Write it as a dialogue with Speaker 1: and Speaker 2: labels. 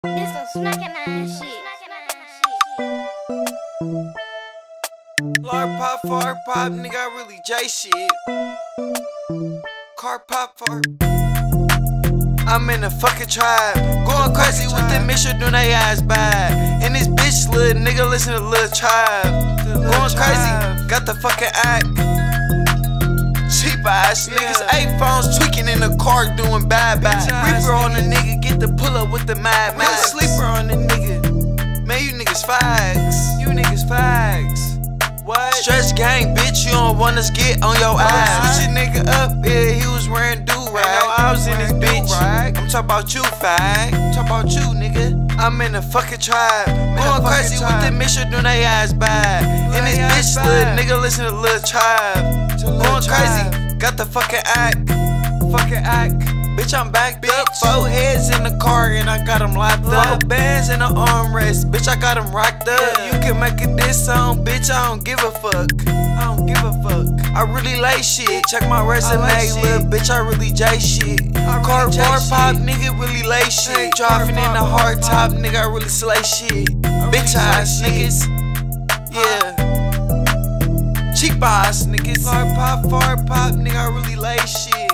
Speaker 1: This some smacking ass shit.
Speaker 2: Lark pop, fart pop, nigga, I really J shit. Car pop, fart. I'm in the fucking tribe, going crazy with the mission, doing they eyes bad. And this bitch, little nigga, listen to Lil Tribe. Going crazy, got the fucking act. Cheap ass niggas, 8 phones tweaking in the car, doing bad. Reaper on the nigga, get the pull up with the mad man. Sleeper on the nigga, man, you niggas fags. You niggas fags. What? Stretch gang, bitch, you don't want us get on your ass. Switch a nigga up, yeah, he was wearing do-rag. I was in this bitch. I'm talking about you, fag. I'm talking about you, nigga. I'm in the fucking tribe, going crazy with the mission, doing they ass bad. And this bitch, little nigga, listen to Lil Tribe. Going crazy, got the fucking act. Fucking act. Bitch, I'm backed up, 4 heads in the car and I got them locked up. Bands in the armrest, bitch, I got them rocked up. You can make a diss song, bitch, I don't give a fuck. I don't give a fuck. I really lay shit, check my resume, little bitch, I really J shit. Car pop, nigga, really lay shit. Driving in the hard top, nigga, I really slay shit. Bitch ass niggas, yeah. Cheap ass niggas. Fart pop, nigga, I really lay shit.